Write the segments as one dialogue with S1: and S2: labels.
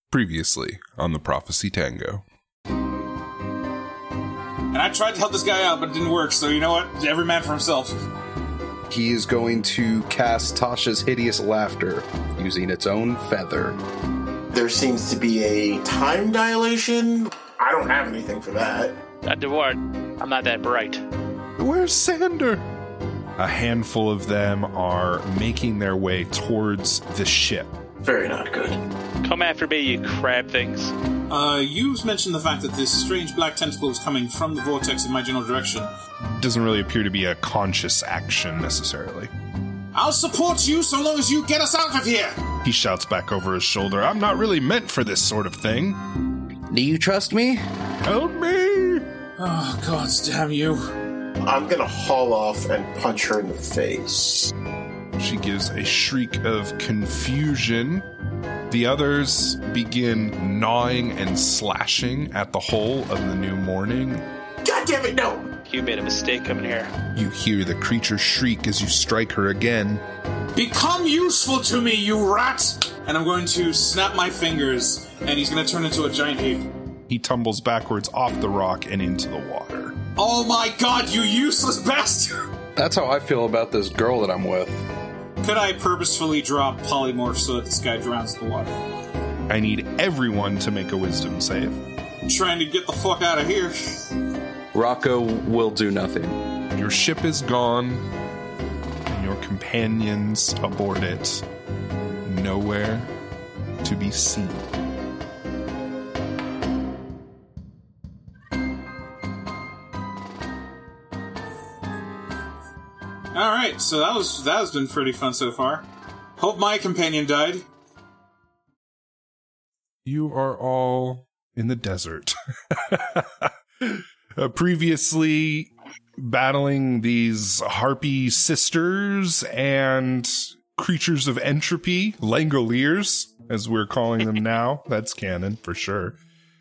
S1: Previously on the Prophecy Tango.
S2: And I tried to help this guy out, but it didn't work, so you know what? Every man for himself.
S3: He is going to cast Tasha's Hideous Laughter using its own feather.
S4: There seems to be a time dilation. I don't have anything for that.
S5: Dewart, I'm not that bright.
S1: Where's Sander? A handful of them are making their way towards the ship.
S4: Very not good.
S5: Come after me, you crab things.
S2: You mentioned the fact that this strange black tentacle is coming from the vortex in my general direction.
S1: Doesn't really appear to be a conscious action necessarily.
S2: I'll support you so long as you get us out of here!
S1: He shouts back over his shoulder, I'm not really meant for this sort of thing.
S3: Do you trust me?
S1: Help me!
S2: Oh, God damn you.
S4: I'm gonna haul off and punch her in the face.
S1: She gives a shriek of confusion. The others begin gnawing and slashing at the hull of the new morning.
S4: God damn it, no!
S5: You made a mistake coming here.
S1: You hear the creature shriek as you strike her again.
S2: Become useful to me, you rat! And I'm going to snap my fingers, and he's going to turn into a giant ape.
S1: He tumbles backwards off the rock and into the water.
S2: Oh my God, you useless bastard!
S3: That's how I feel about this girl that I'm with.
S2: Could I purposefully drop polymorph so that this guy drowns in the water?
S1: I need everyone to make a wisdom save.
S2: I'm trying to get the fuck out of here.
S3: Rocco will do nothing.
S1: Your ship is gone, and your companions aboard it. Nowhere to be seen.
S2: Alright, so that has been pretty fun so far. Hope my companion died.
S1: You are all in the desert. Previously battling these harpy sisters and creatures of entropy, Langoliers, as we're calling them now. That's canon for sure.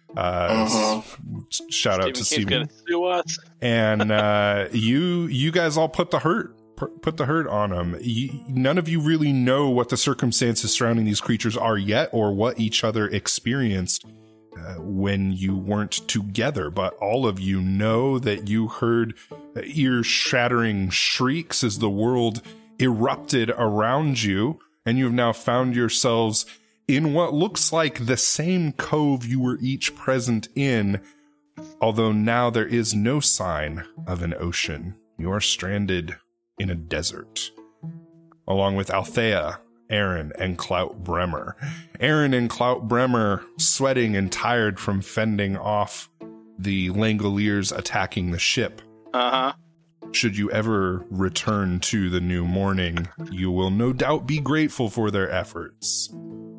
S1: Shout out to Steven. And you guys all put the hurt on them. None of you really know what the circumstances surrounding these creatures are yet, or what each other experienced when you weren't together, but all of you know that you heard ear-shattering shrieks as the world erupted around you, and you have now found yourselves in what looks like the same cove you were each present in, although now there is no sign of an ocean. You are stranded in a desert, along with Althea, Aaron, and Clout Bremer. Aaron and Clout Bremer sweating and tired from fending off the Langoliers attacking the ship.
S5: Uh-huh.
S1: Should you ever return to the new morning, you will no doubt be grateful for their efforts.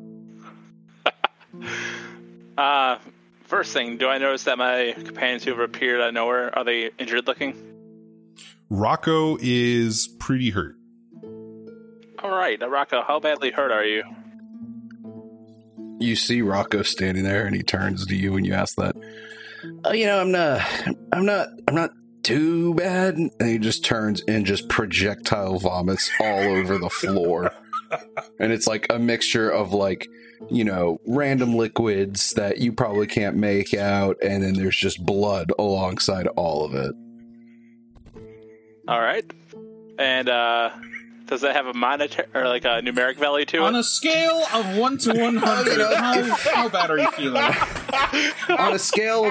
S5: First thing, do I notice that my companions who have appeared out of nowhere, are they injured looking?
S1: Rocco is pretty hurt.
S5: All right, Rocco, how badly hurt are you?
S3: You see Rocco standing there, and he turns to you, and you ask that. Oh, I'm not too bad. And he just turns and just projectile vomits all over the floor, and it's like a mixture of random liquids that you probably can't make out, and then there's just blood alongside all of it.
S5: All right, and does that have a monetary or a numeric value to it?
S2: On a scale of 1 to 100, how bad are you feeling?
S3: On a scale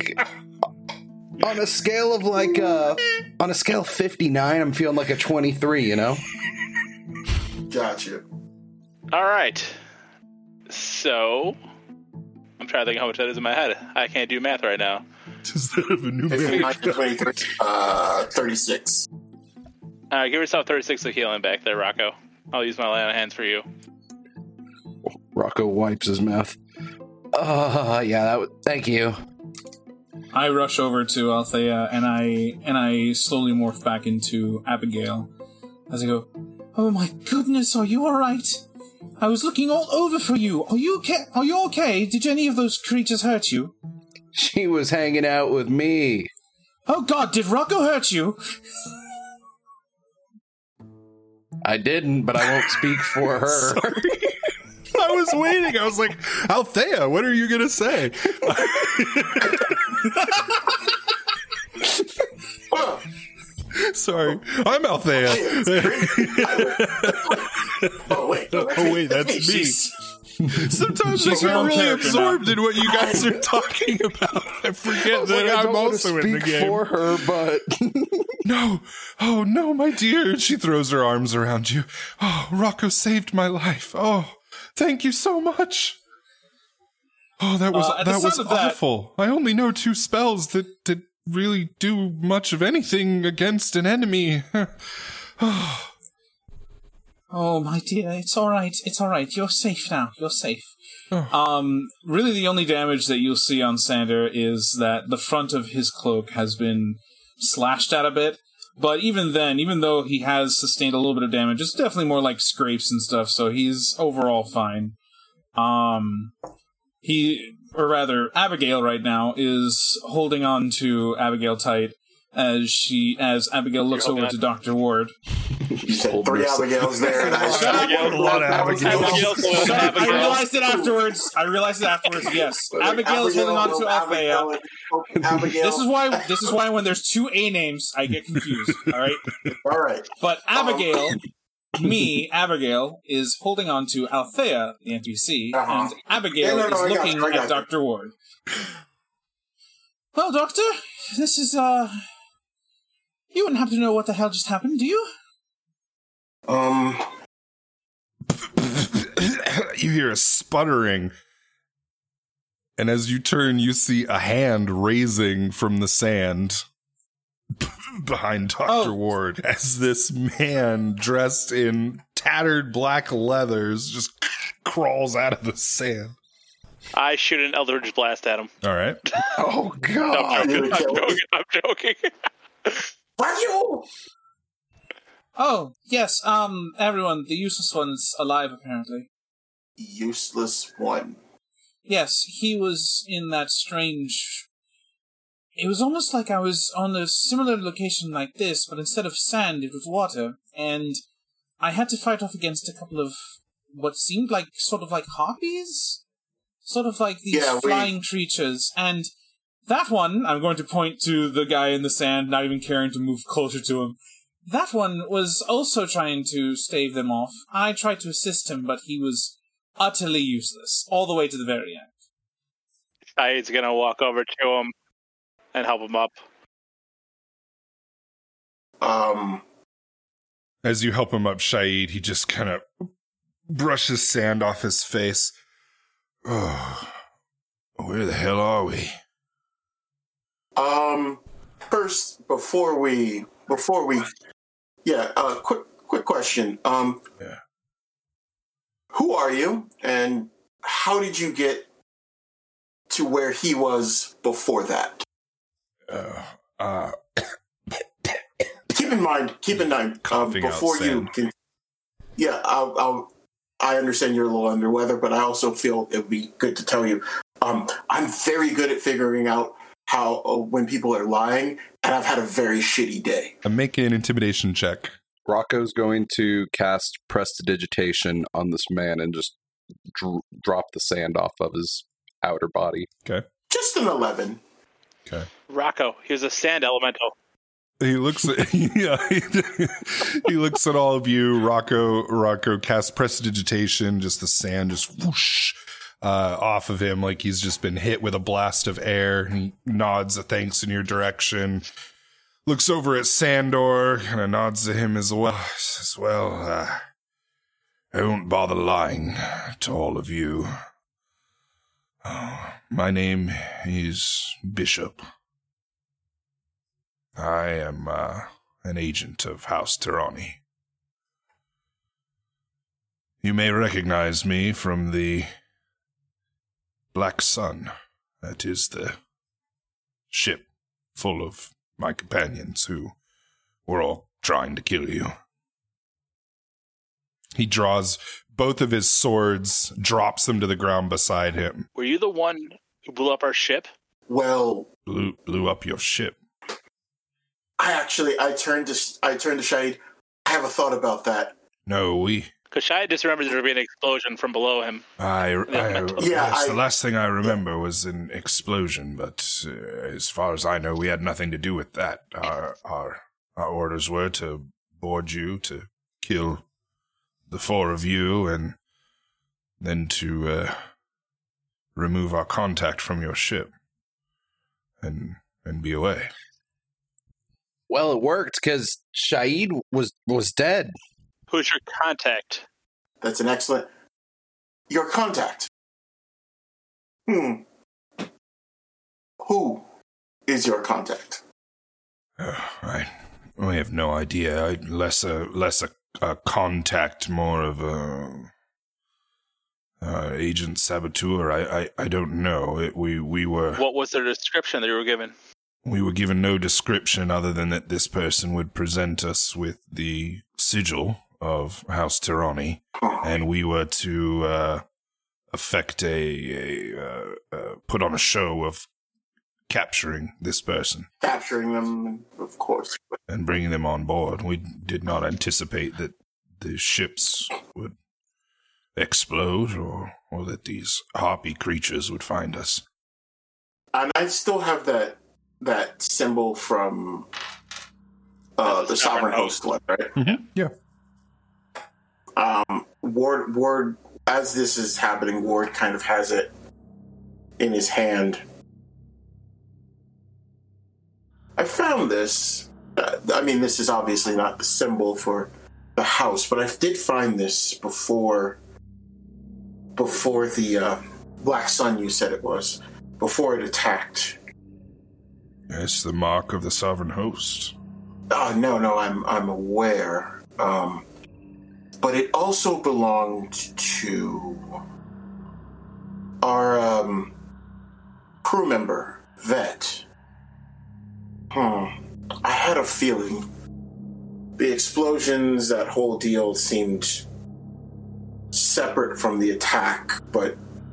S3: of 59, I'm feeling like a 23.
S4: Gotcha.
S5: All right. So, I'm trying to think how much that is in my head. I can't do math right now.
S1: Does that have a numeric?
S4: 36.
S5: All right, give yourself 36 of healing back there, Rocco. I'll use my lay on hands for you.
S3: Rocco wipes his mouth. Thank you.
S2: I rush over to Althea, and I slowly morph back into Abigail as I go, oh my goodness, are you alright? I was looking all over for you. Are you okay? Are you okay? Did any of those creatures hurt you?
S3: She was hanging out with me.
S2: Oh God, did Rocco hurt you?
S3: I didn't, but I won't speak for her.
S1: I I was waiting. I was like, Althea, what are you going to say? Sorry, I'm Althea.
S4: Oh wait,
S1: that's me. Sometimes I get really absorbed in what you guys are talking about. I forget that I'm also in the game.
S3: For her, but
S1: no, oh no, my dear. She throws her arms around you. Oh, Rocco saved my life. Oh, thank you so much. Oh, that was awful. I only know 2 spells that really do much of anything against an enemy.
S2: Oh, my dear, it's all right. It's all right. You're safe now. You're safe.
S1: Oh.
S2: Really, the only damage that you'll see on Sander is that the front of his cloak has been slashed at a bit. But even then, even though he has sustained a little bit of damage, it's definitely more like scrapes and stuff, so he's overall fine. Abigail right now is holding on to Abigail tight as Abigael looks over to Dr. Ward.
S4: You said 3 Abigails there. And
S1: a lot of Abigails.
S2: I realized it afterwards. Yes, Abigail is holding on to Althea. This is why when there's 2 A names, I get confused. All right. But Abigail, Abigail is holding on to Althea, the NPC, and Abigail is looking at Dr. Ward. Well, Doctor, this is you wouldn't happen to know what the hell just happened, do you?
S1: You hear a sputtering, and as you turn, you see a hand raising from the sand behind Dr. Ward, as this man dressed in tattered black leathers just crawls out of the sand.
S5: I shoot an Eldritch Blast at him.
S1: All right.
S3: Oh, God.
S5: I'm joking.
S4: Fuck you!
S2: Oh, yes, everyone, the useless one's alive, apparently.
S4: Useless one?
S2: Yes, he was in that strange... It was almost like I was on a similar location like this, but instead of sand, it was water, and I had to fight off against a couple of what seemed like sort of like harpies? Sort of like these flying creatures, and that one, I'm going to point to the guy in the sand, not even caring to move closer to him. That one was also trying to stave them off. I tried to assist him, but he was utterly useless, all the way to the very end.
S5: Saeed's gonna walk over to him and help him up.
S1: As you help him up, Saeed, he just kind of brushes sand off his face. Oh, where the hell are we?
S4: First, before we, quick question. Who are you, and how did you get to where he was before that? Keep in mind, before you can, I understand you're a little under weather, but I also feel it would be good to tell you, I'm very good at figuring out how when people are lying, and I've had a very shitty day.
S1: I'm making an intimidation check.
S3: Rocco's going to cast Prestidigitation on this man and just drop the sand off of his outer body.
S1: Okay.
S4: Just an 11.
S1: Okay.
S5: Rocco, here's a sand elemental.
S1: He looks at he looks at all of you. Rocco casts Prestidigitation, just the sand just whoosh off of him like he's just been hit with a blast of air. He nods a thanks in your direction. Looks over at Sandor, kind of nods to him as well. Says, well, I won't bother lying to all of you. My name is Bishop. I am an agent of House Tirani. You may recognize me from the Black Sun. That is the ship full of my companions who were all trying to kill you. He draws both of his swords, drops them to the ground beside him.
S5: Were you the one who blew up our ship?
S4: Well,
S1: blew up your ship.
S4: I turned to Shade. I have a thought about that.
S1: No, we
S5: Because I just remember there being an explosion from below him.
S1: The last thing I remember was an explosion, but as far as I know, we had nothing to do with that. Our orders were to board you, to kill the four of you, and then to remove our contact from your ship and be away.
S3: Well, it worked because Shaid was dead.
S5: Who's your contact?
S4: That's an excellent... Your contact. Who is your contact?
S1: I have no idea. Less a contact, more of a agent saboteur. I don't know. We were...
S5: What was the description that you were given?
S1: We were given no description other than that this person would present us with the sigil of House Tirani, and we were to effect put on a show of capturing this person.
S4: Capturing them, of course.
S1: And bringing them on board. We did not anticipate that the ships would explode or that these harpy creatures would find us.
S4: And I still have that symbol from the Sovereign Host one, right?
S1: Mm-hmm. Yeah.
S4: Ward, as this is happening, Ward kind of has it in his hand. I found this. This is obviously not the symbol for the house, but I did find this before the Black Sun, you said it was, before it attacked.
S1: It's the mark of the Sovereign Host.
S4: No, I'm aware. But it also belonged to our crew member, Vet. I had a feeling. The explosions, that whole deal seemed separate from the attack, but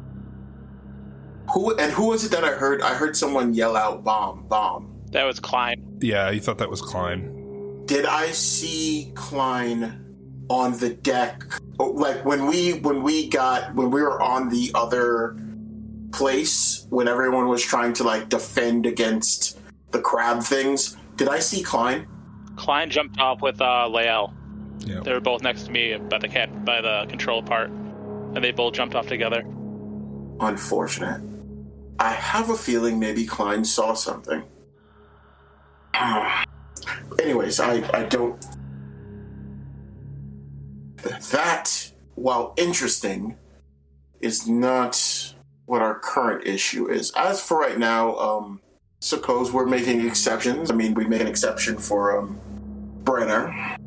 S4: who was it that I heard? I heard someone yell out bomb.
S5: That was Klein.
S1: Yeah, you thought that was Klein.
S4: Did I see Klein on the deck? Like when we were on the other place, when everyone was trying to defend against the crab things, did I see Klein?
S5: Klein jumped off with Lael.
S1: Yeah.
S5: They were both next to me by the control part, and they both jumped off together.
S4: Unfortunate. I have a feeling maybe Klein saw something. Anyways, I don't... That, while interesting, is not what our current issue is. As for right now, suppose we're making exceptions. We make an exception for Brenner.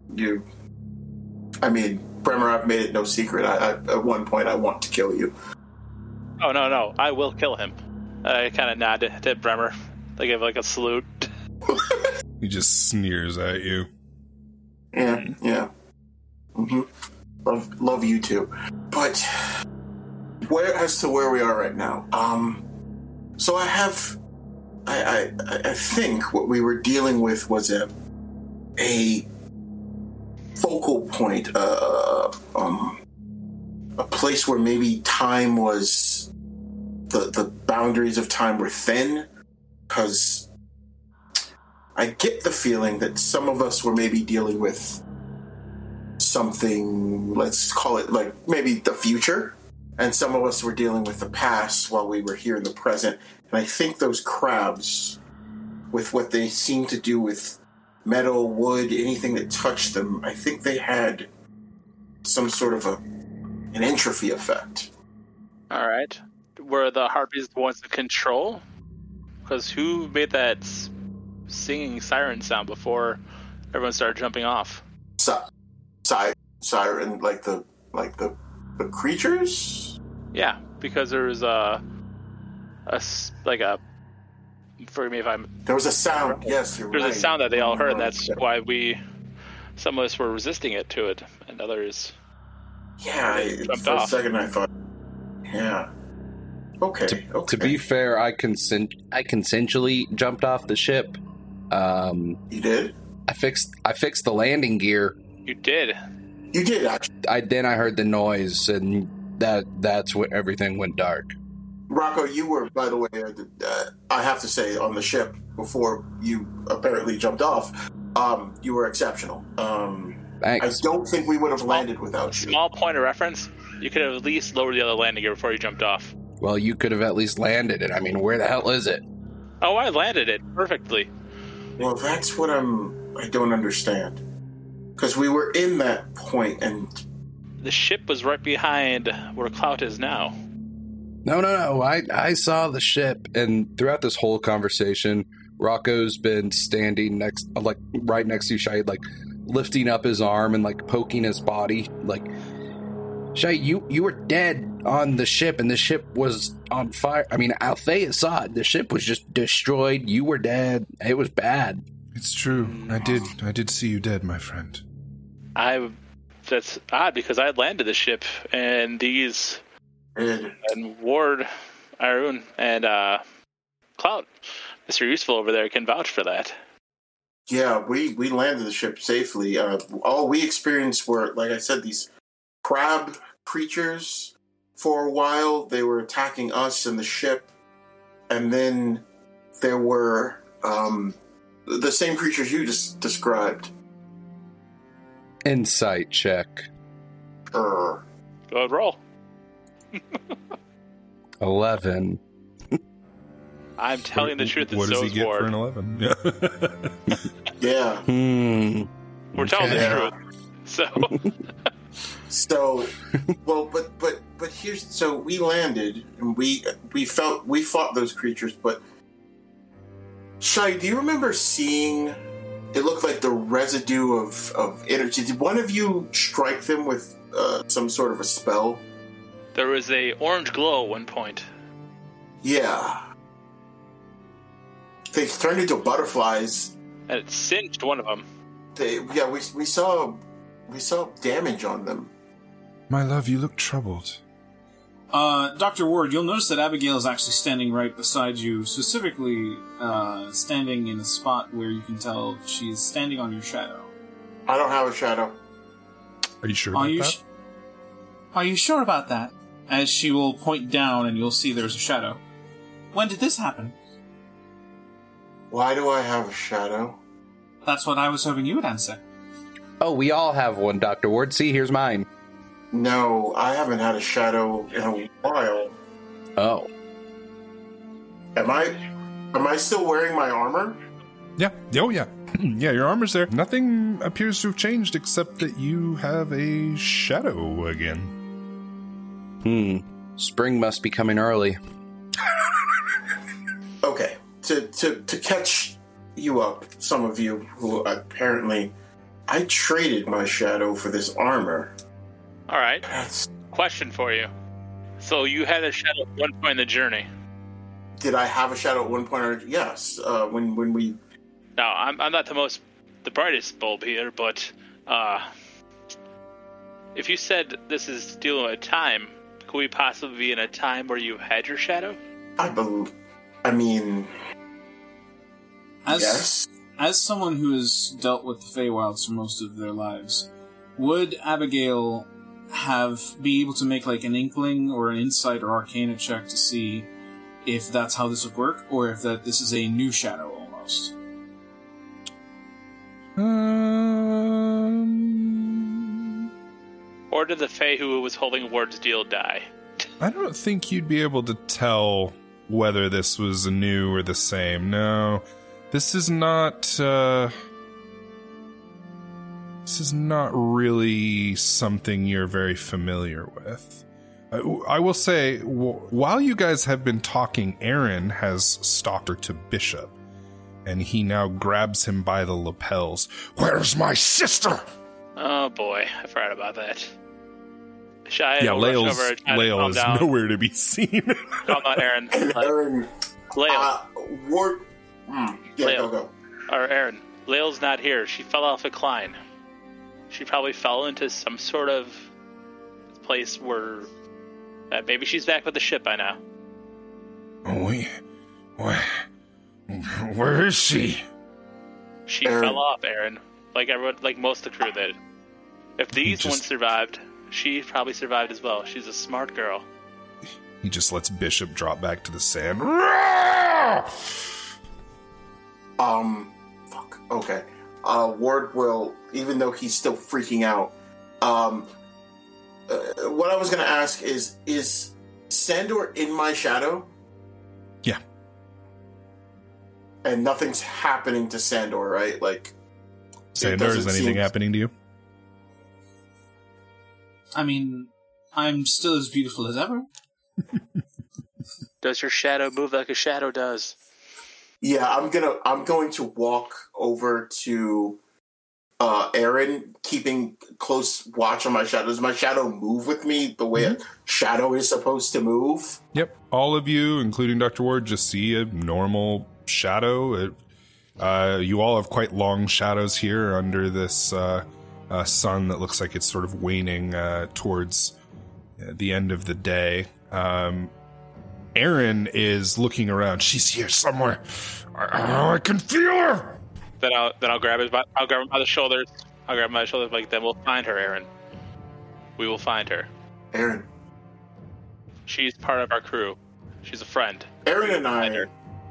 S4: Bremer, I've made it no secret. At one point, I want to kill you.
S5: Oh, no. I will kill him. I kind of nod to Bremer. I give a salute.
S1: He just sneers at you.
S4: Yeah. Mm-hmm. Love you too. But as to where we are right now, so I think what we were dealing with was a focal point, a place where maybe time was the boundaries of time were thin, because I get the feeling that some of us were maybe dealing with something, let's call it maybe the future, and some of us were dealing with the past while we were here in the present. And I think those crabs, with what they seem to do with metal, wood, anything that touched them, I think they had some sort of an entropy effect.
S5: All right. Were the harpies the ones in control? Because who made that singing siren sound before everyone started jumping off?
S4: Siren, like the creatures?
S5: Yeah, because there was forgive me if I'm...
S4: There was a sound, yes, you're right.
S5: There's a sound that they all heard, and that's why some of us were resisting it to it, and others...
S4: Yeah, for a second I thought... Yeah. Okay.
S3: To be fair, I consensually jumped off the ship.
S4: You did?
S3: I fixed the landing gear.
S5: You did?
S4: You did, actually.
S3: I heard the noise, and that's what everything went dark.
S4: Rocco, you were, by the way, I have to say, on the ship before you apparently jumped off. You were exceptional.
S3: Thanks.
S4: I don't think we would have landed without you.
S5: Small point of reference, you could have at least lowered the other landing gear before you jumped off.
S3: Well, you could have at least landed it. I mean, where the hell is it?
S5: Oh, I landed it perfectly.
S4: Well, that's what I don't understand. Because we were in that point, and
S5: The ship was right behind where Clout is now.
S3: No. I saw the ship, and throughout this whole conversation, Rocco's been standing right next to you, Shahid, like lifting up his arm and like poking his body. Like, Shahid, you were dead on the ship, and the ship was on fire. I mean, Althea saw it. The ship was just destroyed. You were dead. It was bad.
S1: It's true. I did see you dead, my friend.
S5: That's odd because I had landed the ship, and these and Ward, Arun, and Clout, Mr. Useful over there can vouch for that.
S4: yeah, we landed the ship safely. All we experienced were, like I said, these crab creatures. For a while, they were attacking us and the ship, and then there were the same creatures you just described.
S3: Insight check.
S5: Go ahead, roll.
S3: 11.
S5: I'm telling the truth.
S1: What does he get
S5: Ward.
S1: for an 11? Yeah.
S4: Yeah.
S5: We're telling the truth.
S4: So, well, but here's, so we landed and we fought those creatures, but Shai, do you remember seeing? It looked like the residue of energy. Did one of you strike them with some sort of a spell?
S5: There was a orange glow at one point.
S4: Yeah. They turned into butterflies.
S5: And it singed one of them.
S4: We saw damage on them.
S1: My love, you look troubled.
S2: Dr. Ward, you'll notice that Abigail is actually standing right beside you, specifically standing in a spot where you can tell she's standing on your shadow.
S4: I don't have a shadow.
S1: Are you sure about that?
S2: Are you sure about that? As she will point down and you'll see there's a shadow. When did this happen?
S4: Why do I have a shadow?
S2: That's what I was hoping you would answer.
S3: Oh, we all have one, Dr. Ward. See, here's mine.
S4: No, I haven't had a shadow in a while.
S3: Oh.
S4: Am I still wearing my armor?
S1: Yeah. Oh, yeah. Yeah, your armor's there. Nothing appears to have changed except that you have a shadow again.
S3: Spring must be coming early.
S4: Okay. To catch you up, some of you who apparently, I traded my shadow for this armor.
S5: All right. Question for you. So you had a shadow at one point in the journey.
S4: Did I have a shadow at one point? Yes. When we.
S5: Now I'm not the brightest bulb here, but if you said this is dealing with time, could we possibly be in a time where you had your shadow?
S4: Yes.
S2: As someone who has dealt with the Feywilds for most of their lives, would Abigail be able to make like an inkling or an insight or arcana check to see if that's how this would work, or if this is a new shadow almost?
S5: Or did the Fae who was holding Ward's deal die?
S1: I don't think you'd be able to tell whether this was a new or the same. No, this is not. This is not really something you're very familiar with. I will say, while you guys have been talking, Aaron has stalked her to Bishop, and he now grabs him by the lapels. Where's my sister?
S5: Oh boy, I forgot about that. Shia,
S1: Yeah, Lael is nowhere to be seen.
S5: Calm down, Aaron.
S4: Aaron.
S5: Lael.
S4: Ward. Yeah,
S5: Lael.
S4: go.
S5: Or Aaron. Lael's not here. She fell off a climb. She probably fell into some sort of place where maybe she's back with the ship by now.
S1: Where is she?
S5: She fell off, Aaron. Like everyone, like most of the crew did. If these ones survived, she probably survived as well. She's a smart girl.
S1: He just lets Bishop drop back to the sand.
S4: Fuck. Okay. Ward will, even though he's still freaking out, what I was going to ask is Sandor in my shadow?
S1: Yeah.
S4: And nothing's happening to Sandor, right? Like,
S1: Sandor, is anything happening to you?
S2: I mean, I'm still as beautiful as ever.
S5: Does your shadow move like a shadow does?
S4: Yeah, I'm going to walk over to Aaron, keeping close watch on my shadow. Does my shadow move with me the way a shadow is supposed to move?
S1: Yep. All of you, including Dr. Ward, just see a normal shadow. You all have quite long shadows here under this sun that looks like it's sort of waning towards the end of the day. Aaron is looking around. She's here somewhere. I can feel her.
S5: Then I'll grab him by the shoulders. I'll grab him by the shoulders. Like, then we'll find her, Aaron. We will find her.
S4: Aaron.
S5: She's part of our crew. She's a friend.
S4: Aaron and I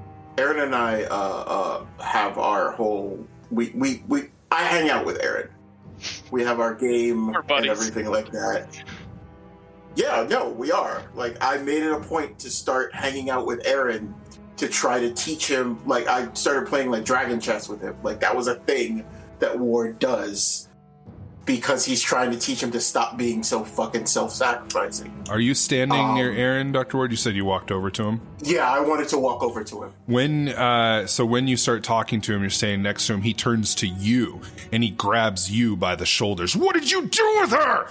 S4: have our whole. I hang out with Aaron. We have our game and everything like that. Yeah, no, we are. Like, I made it a point to start hanging out with Aaron to try to teach him. Like, I started playing, like, dragon chess with him. Like, that was a thing that Ward does because he's trying to teach him to stop being so fucking self-sacrificing.
S1: Are you standing near Aaron, Dr. Ward? You said you walked over to him?
S4: Yeah, I wanted to walk over to him.
S1: When you start talking to him, you're standing next to him, he turns to you, and he grabs you by the shoulders. What did you do with her?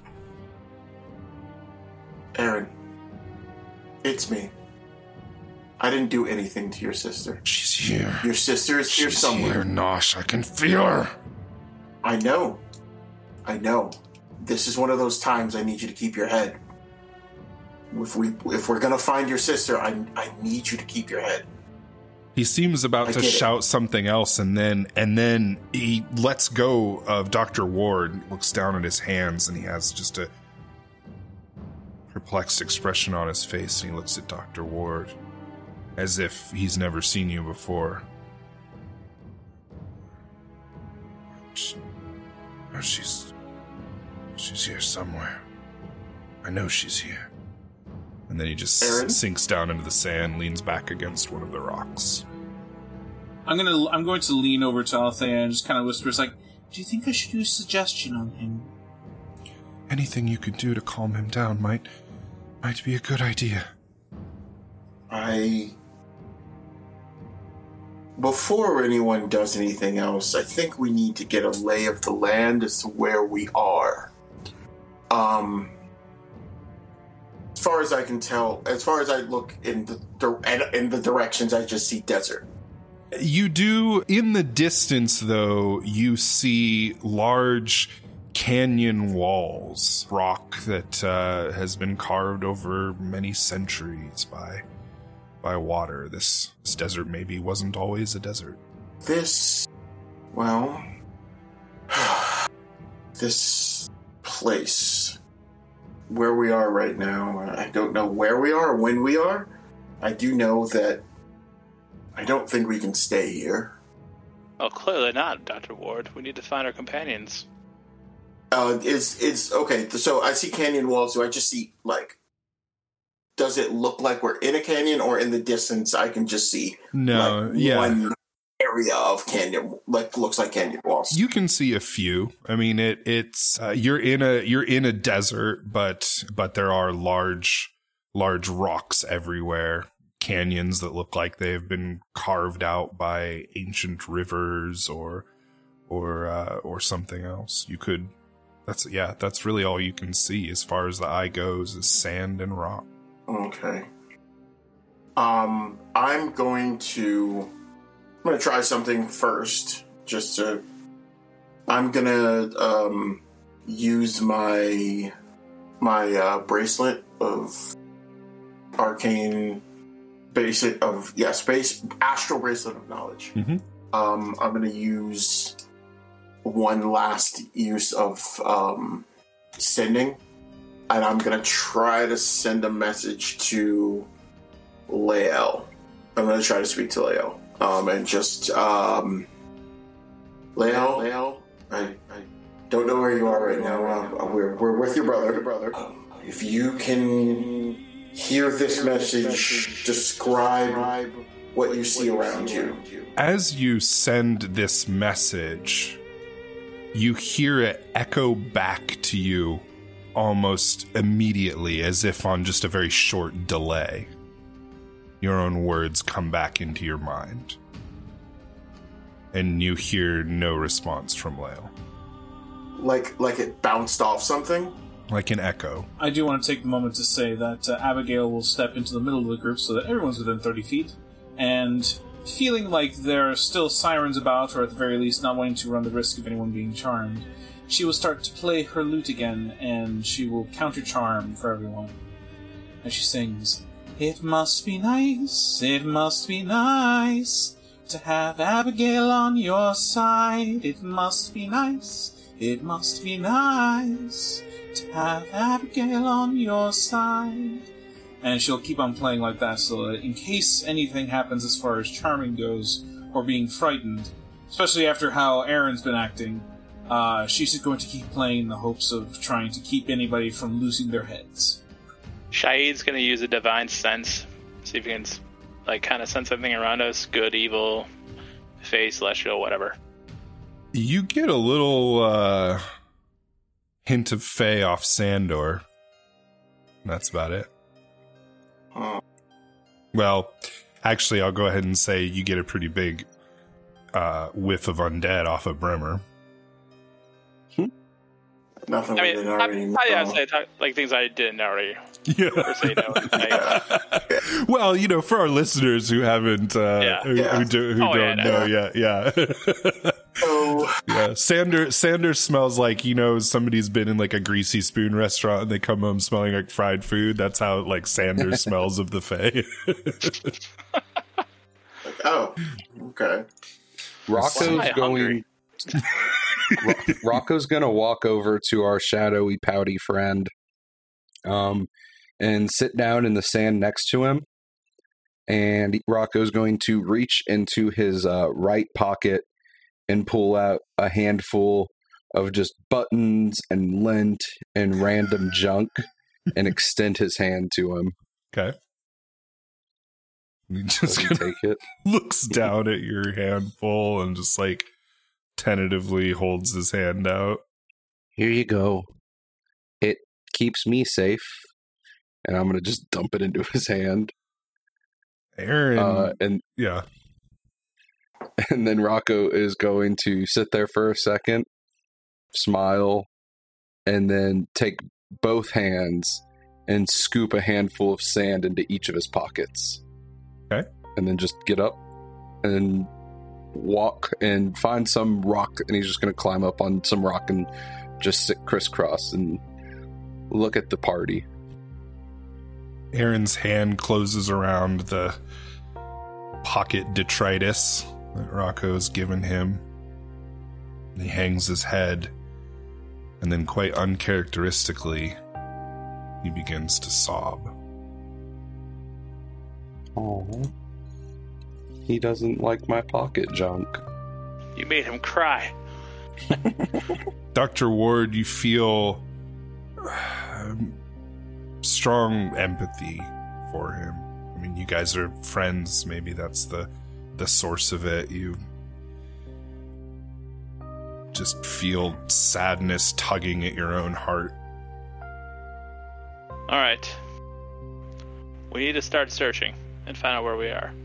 S4: Aaron, it's me. I didn't do anything to your sister.
S1: She's here.
S4: Your sister is here somewhere.
S1: She's here, Nosh. I can feel her.
S4: I know. This is one of those times I need you to keep your head. If we're gonna find your sister, I need you to keep your head.
S1: He seems about to shout something else, and then he lets go of Dr. Ward, looks down at his hands, and he has just a perplexed expression on his face, and he looks at Dr. Ward as if he's never seen you before. She's here somewhere. I know she's here. And then he just sinks down into the sand, leans back against one of the rocks.
S2: I'm going to lean over to Althea and just kind of whisper, like, do you think I should use suggestion on him?
S1: Anything you could do to calm him down might be a good idea.
S4: Before anyone does anything else, I think we need to get a lay of the land as to where we are. As far as I can tell, as far as I look in the directions, I just see desert.
S1: You do, in the distance, though, you see large canyon walls, rock that has been carved over many centuries by water. This desert maybe wasn't always a desert.
S4: This place, where we are right now, I don't know where we are or when we are. I do know that I don't think we can stay here.
S5: Oh, clearly not, Dr. Ward. We need to find our companions.
S4: It's okay. So I see canyon walls. Do I just see, like, does it look like we're in a canyon, or in the distance I can just see one area of canyon, like, looks like canyon walls?
S1: You can see a few. I mean, it's you're in a desert, but there are large rocks everywhere. Canyons that look like they've been carved out by ancient rivers or something else. That's really all you can see as far as the eye goes, is sand and rock.
S4: Okay. I'm going to try something first. I'm gonna use my bracelet of arcane space astral bracelet of knowledge.
S1: Mm-hmm.
S4: I'm gonna use one last use of sending, and I'm going to try to send a message to Lael. I'm going to try to speak to Lael. And just, Lael, I don't know where you are right now. We're with your brother. If you can hear this message, describe what you see around you.
S1: As you send this message, you hear it echo back to you almost immediately, as if on just a very short delay. Your own words come back into your mind. And you hear no response from Lael.
S4: Like it bounced off something?
S1: Like an echo.
S2: I do want to take the moment to say that Abigail will step into the middle of the group so that everyone's within 30 feet, and feeling like there are still sirens about, or at the very least not wanting to run the risk of anyone being charmed, she will start to play her lute again, and she will counter-charm for everyone. As she sings, "It must be nice to have Abigail on your side. It must be nice to have Abigail on your side." And she'll keep on playing like that, so that in case anything happens as far as charming goes, or being frightened, especially after how Aaron's been acting, she's going to keep playing in the hopes of trying to keep anybody from losing their heads.
S5: Shahid's going to use a divine sense, see if he can kind of sense something around us, good, evil, fey, celestial, whatever.
S1: You get a little hint of fey off Sandor. That's about it. Well, actually, I'll go ahead and say you get a pretty big whiff of undead off of Brimmer.
S4: Nothing.
S5: I mean, I'd say like things I didn't already.
S1: Yeah. Well, for our listeners who haven't, who don't know yet, yeah. Yeah. Sander smells like somebody's been in like a Greasy Spoon restaurant and they come home smelling like fried food. That's how like Sander smells of the Fae.
S4: Okay.
S3: Rocco's gonna walk over to our shadowy pouty friend, and sit down in the sand next to him. And Rocco's going to reach into his right pocket and pull out a handful of just buttons and lint and random junk and extend his hand to him.
S1: Okay. He just
S3: take it.
S1: Looks down at your handful and just like tentatively holds his hand out.
S3: Here you go. It keeps me safe. And I'm going to just dump it into his hand.
S1: Aaron.
S3: And then Rocco is going to sit there for a second, smile, and then take both hands and scoop a handful of sand into each of his pockets.
S1: Okay.
S3: And then just get up and walk and find some rock, and he's just going to climb up on some rock and just sit crisscross and look at the party.
S1: Aaron's hand closes around the pocket detritus that Rocco's given him. And he hangs his head, and then quite uncharacteristically, he begins to sob.
S3: Oh, he doesn't like my pocket junk.
S5: You made him cry.
S1: Dr. Ward, you feel strong empathy for him. I mean, you guys are friends. Maybe that's the source of it. You just feel sadness tugging at your own heart.
S5: All right. We need to start searching and find out where we are.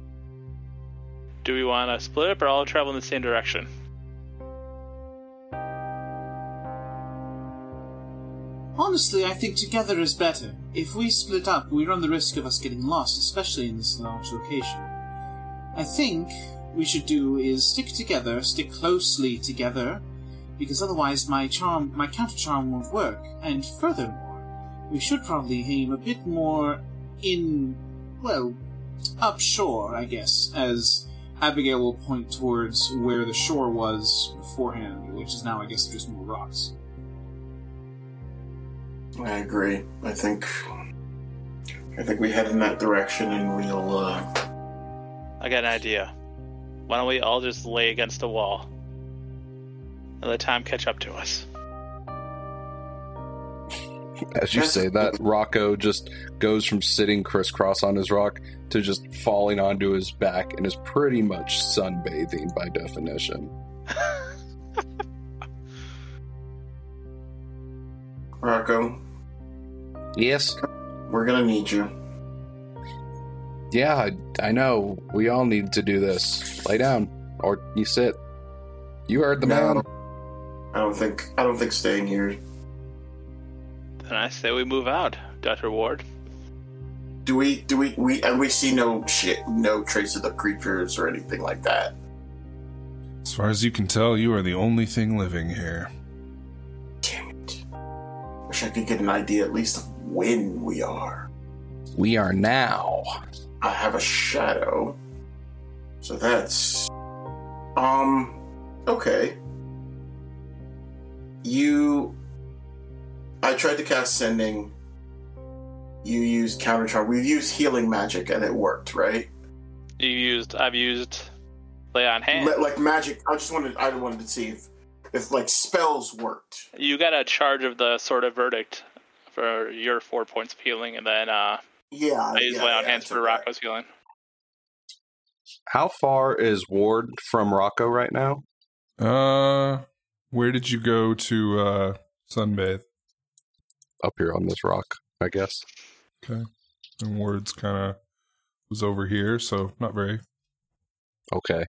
S5: Do we want to split up or all travel in the same direction?
S2: Honestly, I think together is better. If we split up, we run the risk of us getting lost, especially in this large location. I think we should do is stick together, stick closely together, because otherwise my counter-charm won't work. And furthermore, we should probably aim a bit more upshore, I guess, as Abigail will point towards where the shore was beforehand, which is now, I guess, just more rocks.
S4: I agree. I think we head in that direction, and we'll.
S5: I got an idea. Why don't we all just lay against a wall and let time catch up to us?
S3: As you say that, Rocco just goes from sitting crisscross on his rock to just falling onto his back and is pretty much sunbathing by definition.
S4: Rocco?
S3: Yes?
S4: We're gonna need you.
S3: Yeah, I know. We all need to do this. Lay down. Or you sit. You heard the man.
S4: I don't think staying here.
S5: Then I say we move out, Dr. Ward.
S4: Do we see no trace of the creatures or anything like that?
S1: As far as you can tell, you are the only thing living here.
S4: Damn it. Wish I could get an idea at least of when we are.
S3: We are now.
S4: I have a shadow. So that's... Okay. I tried to cast Sending. You used Counter Charm. We've used Healing Magic and it worked, right?
S5: I've used Lay on Hand.
S4: Like magic. I wanted to see if like spells worked.
S5: You got a charge of the Sword of Verdict for your 4 points of healing, and then I used Lay on Hands for Rocco's healing.
S3: How far is Ward from Rocco right now?
S1: Where did you go to sunbathe?
S3: Up here on this rock, I guess.
S1: Okay. And Ward's kind of was over here, so not very.
S3: Okay.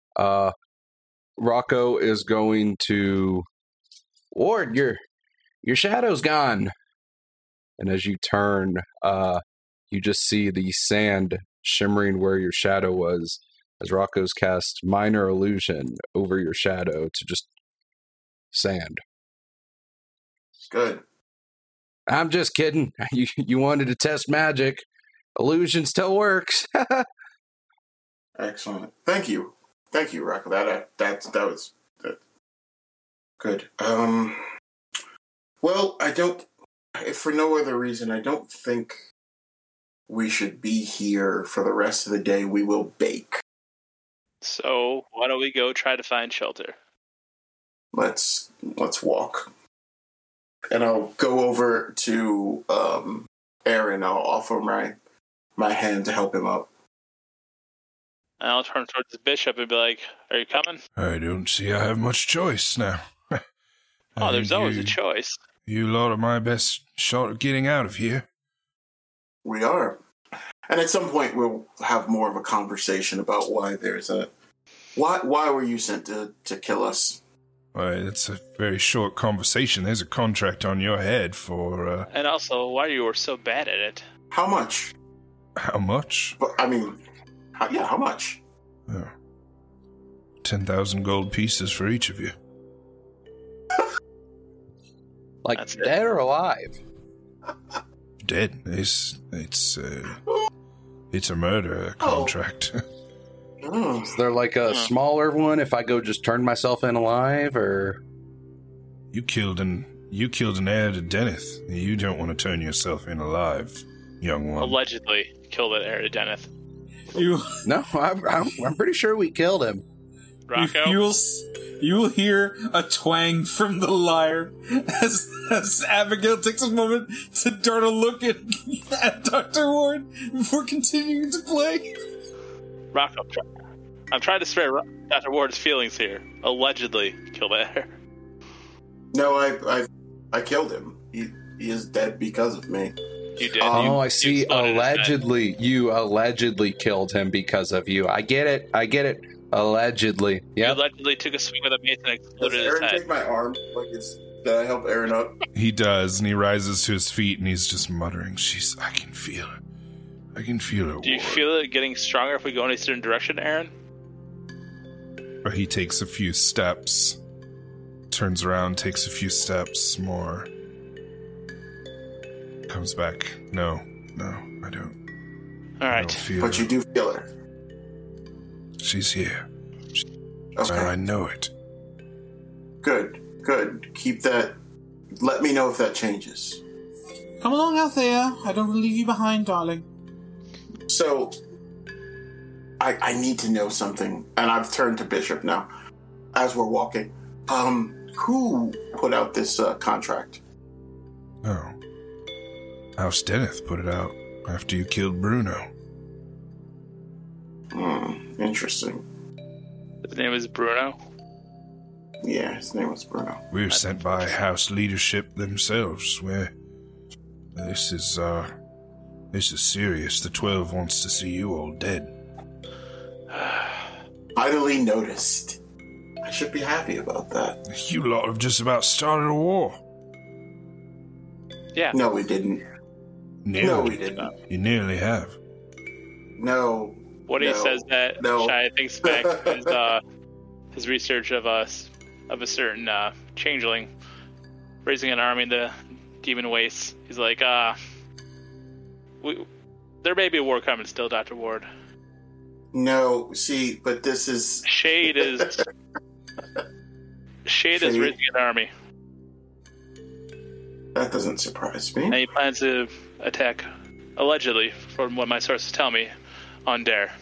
S3: Rocco is going to... Ward, your shadow's gone. And as you turn, you just see the sand shimmering where your shadow was, as Rocco's cast Minor Illusion over your shadow to just sand.
S4: Good.
S3: I'm just kidding. You wanted to test magic. Illusion still works.
S4: Excellent. Thank you, Rocco. That was good. Well, if for no other reason, I don't think we should be here for the rest of the day. We will bake.
S5: So why don't we go try to find shelter?
S4: Let's walk. And I'll go over to Aaron. I'll offer my hand to help him up.
S5: And I'll turn towards the bishop and be like, "Are you coming?"
S1: I don't see I have much choice now.
S5: There's always a choice.
S1: You lot are my best shot at getting out of here.
S4: We are. And at some point we'll have more of a conversation about why were you sent to kill us?
S1: It's a very short conversation. There's a contract on your head for...
S5: And also, why you were so bad at it.
S4: How much?
S1: How much?
S4: But, I mean, how much?
S1: 10,000 gold pieces for each of you.
S3: Like, that's dead or alive?
S1: Dead. It's a murder contract.
S3: Is there like a smaller one if I go just turn myself in alive, or...
S1: You killed an heir to Deneth. You don't want to turn yourself in alive, young one.
S5: Allegedly killed an heir to Deneth.
S3: No, I'm pretty sure we killed him.
S5: Rocco?
S2: You will hear a twang from the lyre as Abigail takes a moment to dart a look at Dr. Ward before continuing to play.
S5: Rocco, I'm trying to spare Dr. Ward's feelings here. Allegedly killed an heir.
S4: No, I killed him. He is dead because of me.
S5: You did.
S3: I see. Allegedly, you allegedly killed him because of you. I get it. Allegedly. Yeah.
S5: You allegedly took a swing with a mace and exploded his
S4: Aaron
S5: head.
S4: take my arm? Did I help Aaron up?
S1: He does, and he rises to his feet, and he's just muttering, I can feel her. I can feel her.
S5: Do you feel it getting stronger if we go in a certain direction, Aaron?
S1: He takes a few steps, turns around, takes a few steps more, comes back. No, I don't.
S5: All right.
S1: I don't feel
S4: but
S1: her.
S4: You do feel her.
S1: she's here.
S4: Okay.
S1: I know it.
S4: Good. Keep that. Let me know if that changes.
S2: Come along, Althea. I don't want to leave you behind, darling.
S4: So, I need to know something, and I've turned to Bishop now as we're walking. Who put out this contract?
S1: Oh. House Deneth put it out after you killed Bruno.
S4: Interesting.
S5: His name is Bruno?
S4: Yeah, his name was Bruno.
S1: We were sent by house leadership themselves. This is serious. The 12 wants to see you all dead.
S4: Idly noticed. I should be happy about that.
S1: You lot have just about started a war.
S5: Yeah.
S4: No, we didn't.
S1: Nearly.
S4: No, we didn't.
S1: You nearly have.
S4: No.
S5: Woody says that Shai thinks back to his research of a certain changeling raising an army in the demon wastes. He's like, there may be a war coming still, Dr. Ward.
S4: No, see, but this is...
S5: Shade is raising an army.
S4: That doesn't surprise me.
S5: And he plans to attack, allegedly, from what my sources tell me, on Dare.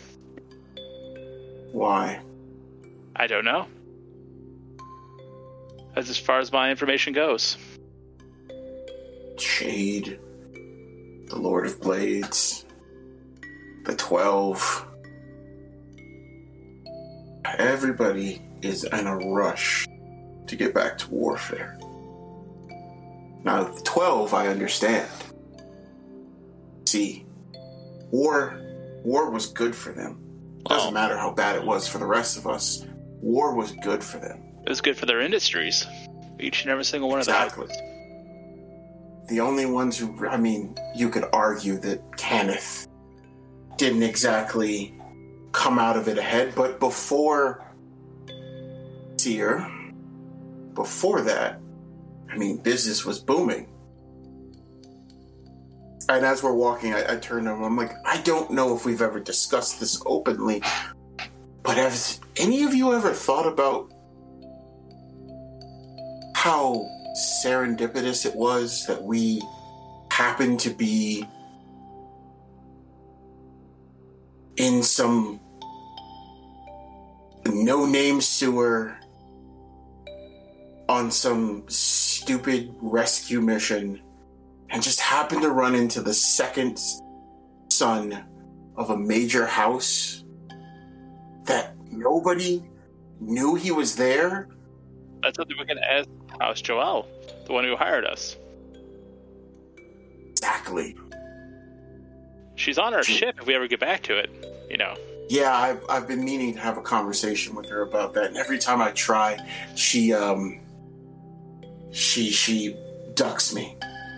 S4: Why?
S5: I don't know. That's as far as my information goes.
S4: Shade, the Lord of Blades, the 12. Everybody is in a rush to get back to warfare. Now, the 12, I understand. See, war was good for them. Doesn't matter how bad it was for the rest of us. War was good for them.
S5: It was good for their industries. Each and every single one of them.
S4: Exactly. The only ones who, you could argue that Kenneth didn't exactly come out of it ahead, but before that, business was booming. And as we're walking, I turn to him, I'm like, I don't know if we've ever discussed this openly, but have any of you ever thought about how serendipitous it was that we happened to be in some no-name sewer on some stupid rescue mission and just happened to run into the second son of a major house that nobody knew he was there?
S5: That's something we can ask House Joel, the one who hired us.
S4: Exactly.
S5: She's on our ship if we ever get back to it,
S4: Yeah, I've been meaning to have a conversation with her about that, and every time I try, she ducks me.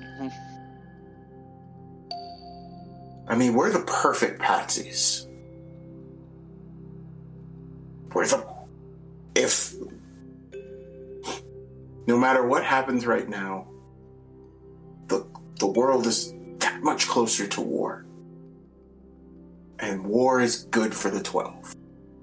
S4: We're the perfect patsies. No matter what happens right now, the world is that much closer to war. And war is good for the 12.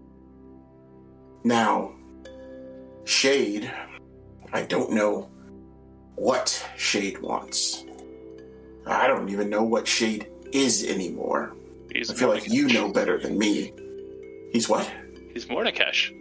S4: Now, Shade, I don't know what Shade wants. I don't even know what Shade is anymore. I feel like you know better than me. He's what?
S5: He's Mordekash.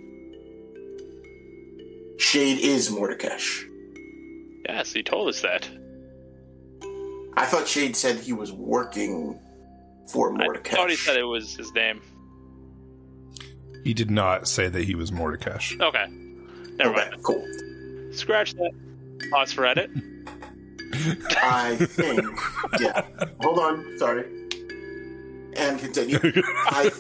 S4: Shade is Mordekash.
S5: Yes, he told us that.
S4: I thought Shade said he was working for Mordekash.
S5: I thought he said it was his name.
S1: He did not say that he was Mordekash.
S5: Okay. Never mind.
S4: Cool.
S5: Scratch that. Pause for edit.
S4: I think... Yeah. Hold on. Sorry. And continue. I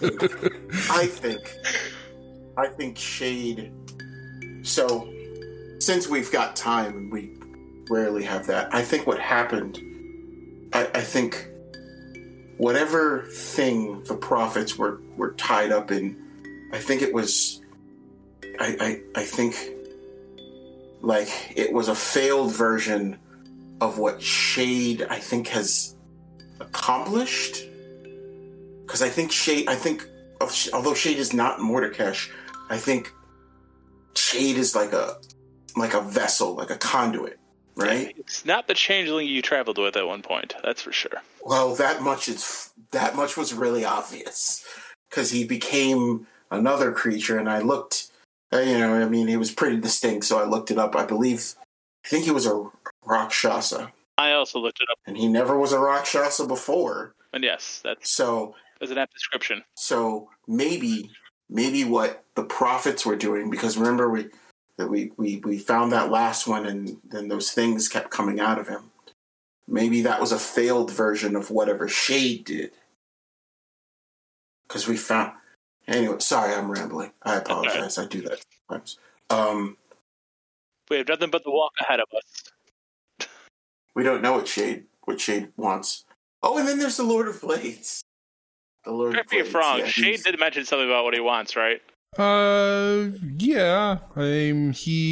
S4: think Shade... So, since we've got time, and we rarely have that, I think what happened... I think whatever thing the prophets were tied up in, I think it was... I think... like, it was a failed version of what Shade, I think, has accomplished. Because I think although Shade is not Mordekash, I think Shade is like a vessel, like a conduit, right?
S5: It's not the changeling you traveled with at one point, that's for sure.
S4: Well, that much was really obvious because he became another creature, and I looked. He was pretty distinct, so I looked it up. I think he was a Rakshasa.
S5: I also looked it up,
S4: and he never was a Rakshasa before.
S5: And yes, that's
S4: an
S5: apt description.
S4: So maybe what the prophets were doing, because remember we found that last one, and then those things kept coming out of him. Maybe that was a failed version of whatever Shade did. Because we found... Anyway, sorry, I'm rambling. I apologize. I do that sometimes.
S5: We have nothing but the walk ahead of us.
S4: We don't know what Shade wants. Oh, and then there's the Lord of Blades. The Lord of Blades.
S5: Yeah, Shade did mention something about what he wants, right?
S1: Yeah. I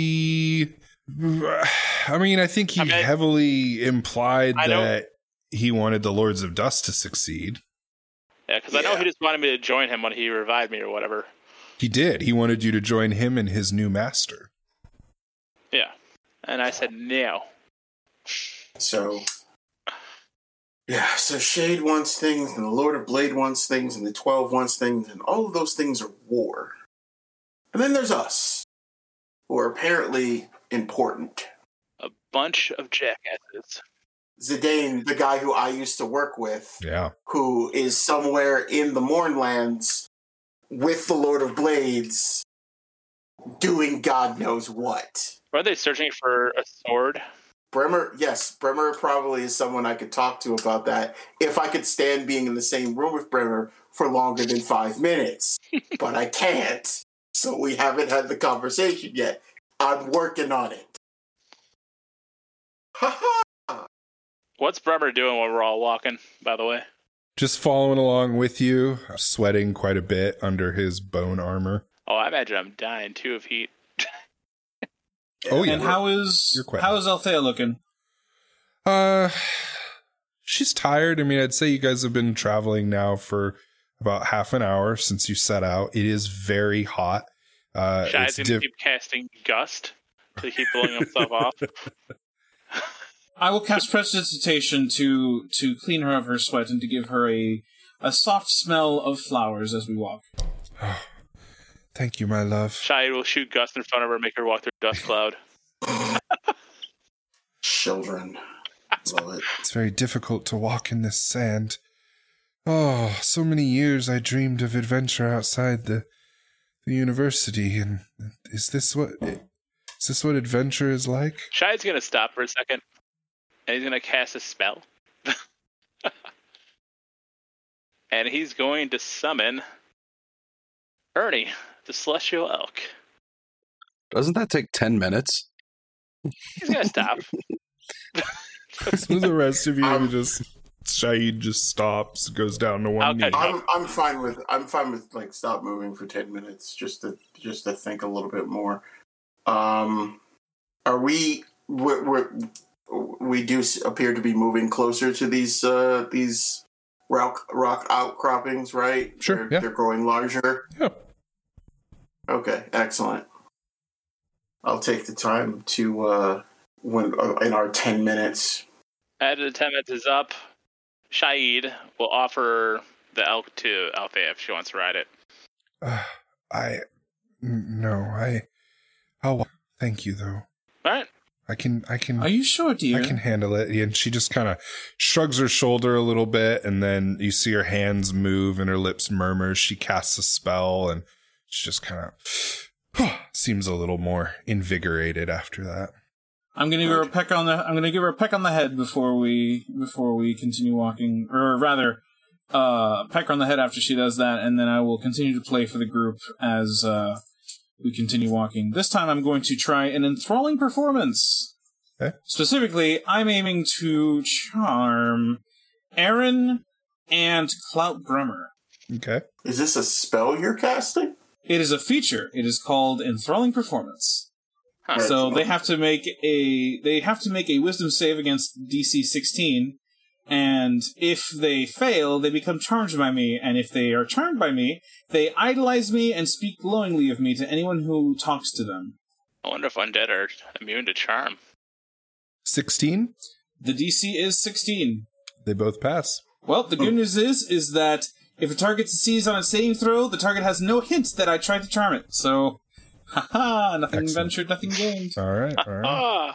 S1: think he heavily implied that he wanted the Lords of Dust to succeed.
S5: Yeah, because I know he just wanted me to join him when he revived me or whatever.
S1: He did. He wanted you to join him and his new master.
S5: Yeah. And I said no.
S4: So Shade wants things, and the Lord of Blade wants things, and the 12 wants things, and all of those things are war. And then there's us, who are apparently important.
S5: A bunch of jackasses.
S4: Zidane, the guy who I used to work with, who is somewhere in the Mournlands with the Lord of Blades, doing God knows what.
S5: Are they searching for a sword?
S4: Bremer probably is someone I could talk to about that if I could stand being in the same room with Bremer for longer than 5 minutes. But I can't, so we haven't had the conversation yet. I'm working on it. Ha-ha!
S5: What's Bremer doing while we're all walking, by the way?
S1: Just following along with you, sweating quite a bit under his bone armor.
S5: Oh, I imagine I'm dying, too, of heat.
S2: Oh, yeah. And how is Althea looking?
S1: She's tired. I mean, I'd say you guys have been traveling now for about half an hour since you set out. It is very hot.
S5: Shai's going to keep casting Gust to keep blowing himself off.
S2: I will cast Prestidigitation to clean her of her sweat and to give her a soft smell of flowers as we walk.
S1: Oh, thank you, my love.
S5: Shai will shoot Gust in front of her and make her walk through a dust cloud.
S4: Children. Love it.
S1: It's very difficult to walk in this sand. Oh, so many years I dreamed of adventure outside the university, and is this what adventure is like?
S5: Shai's going to stop for a second. And he's going to cast a spell. And he's going to summon Ernie, the Celestial Elk.
S3: Doesn't that take 10 minutes?
S5: He's going to stop.
S1: So the rest of you Shahid just stops, goes down to one knee.
S4: I'm fine with like stop moving for 10 minutes just to think a little bit more. Are we do appear to be moving closer to these rock outcroppings, right?
S1: Sure,
S4: they're growing larger.
S1: Yeah.
S4: Okay, excellent. I'll take the time to when in our 10 minutes.
S5: After the 10 minutes is up, Shahid will offer the elk to Althea if she wants to ride it.
S1: I'll thank you though.
S5: All right.
S1: I can.
S2: Are you sure, dear?
S1: I can handle it. And she just kind of shrugs her shoulder a little bit, and then you see her hands move and her lips murmur. She casts a spell, and she just kind of seems a little more invigorated after that.
S2: I'm gonna give her a peck on the head before we continue walking, or rather, peck her on the head after she does that, and then I will continue to play for the group as we continue walking. This time I'm going to try an enthralling performance.
S1: Okay.
S2: Specifically, I'm aiming to charm Aaron and Clout Bremer.
S1: Okay.
S4: Is this a spell you're casting?
S2: It is a feature. It is called Enthralling Performance.
S5: Huh.
S2: So they have to make a wisdom save against DC 16, And if they fail, they become charmed by me. And if they are charmed by me, they idolize me and speak glowingly of me to anyone who talks to them.
S5: I wonder if undead are immune to charm.
S1: 16?
S2: The DC is 16.
S1: They both pass.
S2: Well, the good news is that if a target succeeds on a saving throw, the target has no hint that I tried to charm it. So, haha, nothing
S1: Excellent.
S2: ventured, nothing gained.
S1: All right.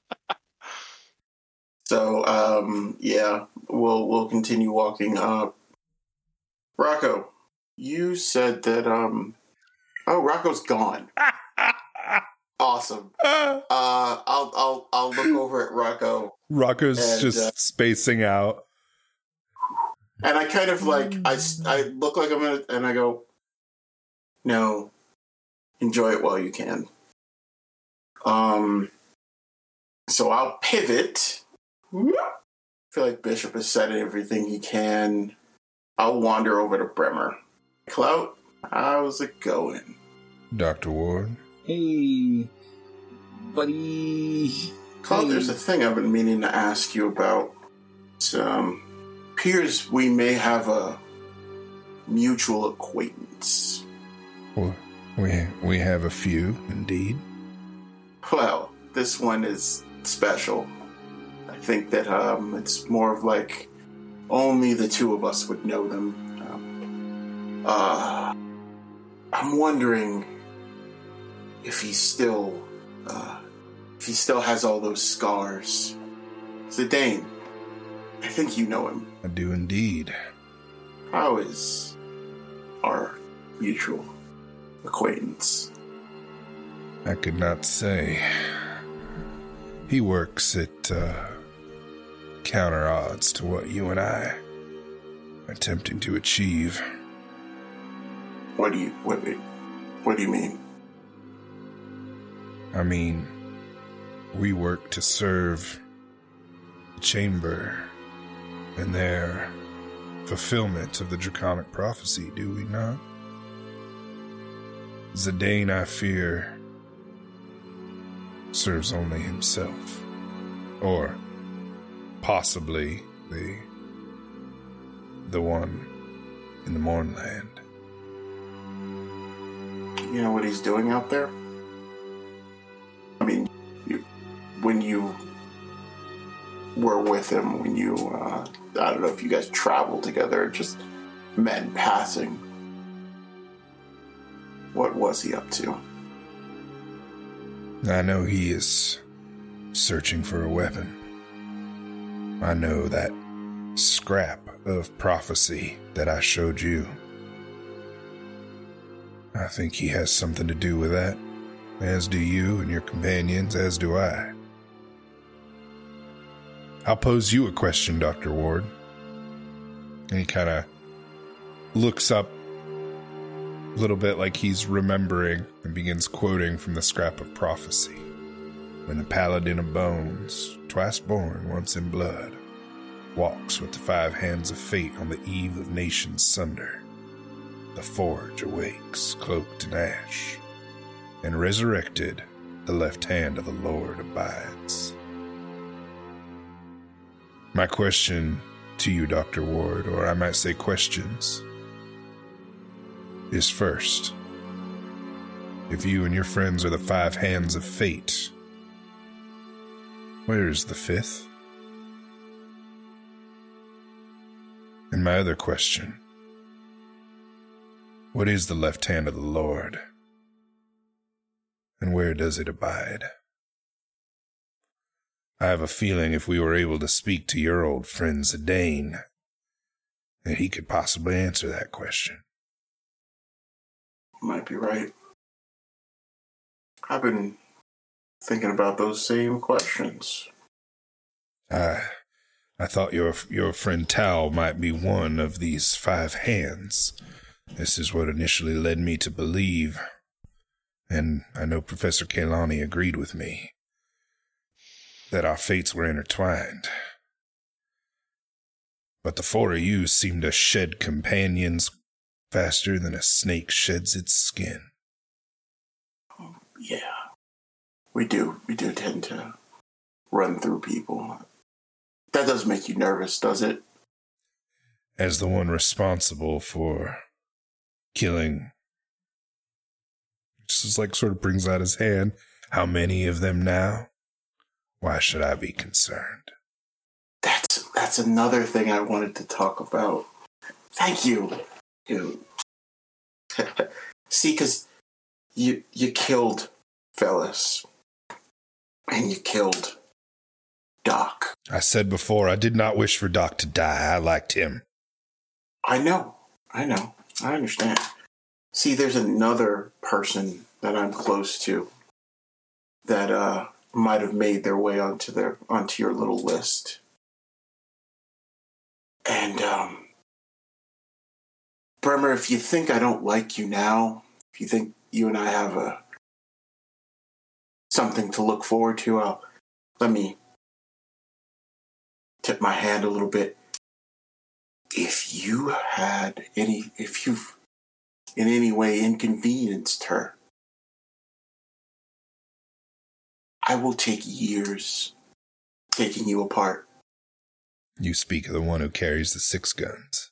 S4: So, yeah, we'll continue walking up. Rocco, you said that, Rocco's gone. Awesome. I'll look over at Rocco.
S1: Rocco's just spacing out.
S4: And I kind of I look like I'm gonna, and I go, no, enjoy it while you can. So I'll pivot. I feel like Bishop has said everything he can. I'll wander over to Bremer. Clout, how's it going?
S1: Dr. Ward.
S2: Hey, buddy.
S4: Clout, there's a thing I've been meaning to ask you about. Appears we may have a mutual acquaintance.
S1: Well, we have a few, indeed.
S4: Well, this one is special. I think that it's more of like only the two of us would know them. I'm wondering if he still has all those scars. Zidane, I think you know him.
S1: I do indeed.
S4: How is our mutual acquaintance?
S1: I could not say. He works at counter odds to what you and I are attempting to achieve.
S4: What do you mean?
S1: I mean, we work to serve the Chamber and their fulfillment of the Draconic prophecy, do we not? Zidane, I fear, serves only himself. Or possibly the one in the Mournland.
S4: You know what he's doing out there? I mean, when you were with him, when you, I don't know if you guys traveled together, just men passing. What was he up to?
S1: I know he is searching for a weapon. I know that scrap of prophecy that I showed you. I think he has something to do with that, as do you and your companions, as do I. I'll pose you a question, Dr. Ward. And he kind of looks up a little bit like he's remembering and begins quoting from the scrap of prophecy. When the paladin of bones, twice born, once in blood, walks with the 5 hands of fate on the eve of nations sunder, the forge awakes, cloaked in ash, and resurrected, the left hand of the Lord abides. My question to you, Dr. Ward, or I might say questions, is first, if you and your friends are the 5 hands of fate, where is the 5th? And my other question, what is the left hand of the Lord? And where does it abide? I have a feeling if we were able to speak to your old friend Zidane, that he could possibly answer that question.
S4: You might be right. I've been thinking about those same questions.
S1: I thought your friend Tal might be one of these 5 hands. This is what initially led me to believe, and I know Professor Kaylani agreed with me, that our fates were intertwined. But the 4 of you seem to shed companions faster than a snake sheds its skin.
S4: Yeah, we do. We do tend to run through people. That does make you nervous, does it?
S1: As the one responsible for killing, just like sort of brings out his hand. How many of them now? Why should I be concerned?
S4: That's another thing I wanted to talk about. Thank you. See, because you killed Velis, and you killed Doc.
S1: I said before, I did not wish for Doc to die. I liked him.
S4: I know. I understand. See, there's another person that I'm close to that might have made their way onto your little list. And Bremer, if you think I don't like you now, if you think you and I have something to look forward to, let me tip my hand a little bit. If you've in any way inconvenienced her, I will take years taking you apart.
S1: You speak of the one who carries the 6 guns.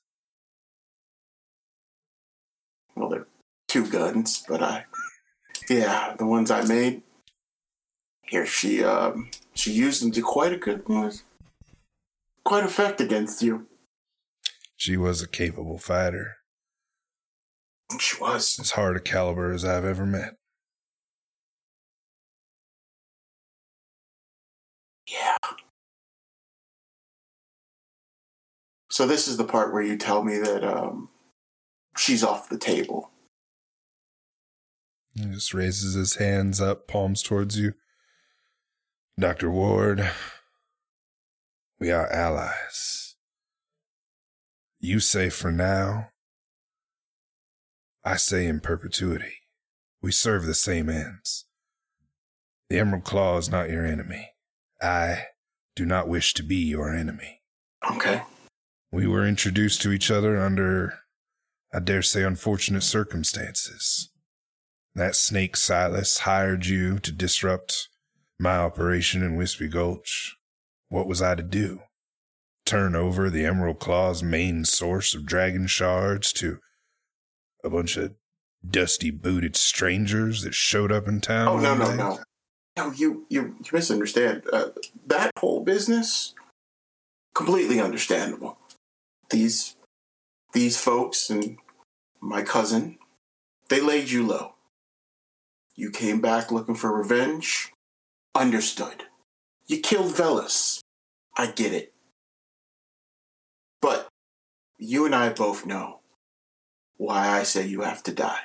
S4: Well, they're 2 guns, but the ones I made. Here, she used them to quite effect against you.
S1: She was a capable fighter.
S4: She was.
S1: As hard a caliber as I've ever met.
S4: Yeah. So this is the part where you tell me that she's off the table.
S1: He just raises his hands up, palms towards you. Dr. Ward, we are allies. You say for now, I say in perpetuity. We serve the same ends. The Emerald Claw is not your enemy. I do not wish to be your enemy.
S4: Okay.
S1: We were introduced to each other under, I dare say, unfortunate circumstances. That snake Silas hired you to disrupt my operation in Wispy Gulch. What was I to do? Turn over the Emerald Claw's main source of dragon shards to a bunch of dusty-booted strangers that showed up in town?
S4: Oh, no. No, you misunderstand. That whole business, completely understandable. These folks and my cousin, they laid you low. You came back looking for revenge. Understood. You killed Velis. I get it. But you and I both know why I say you have to die.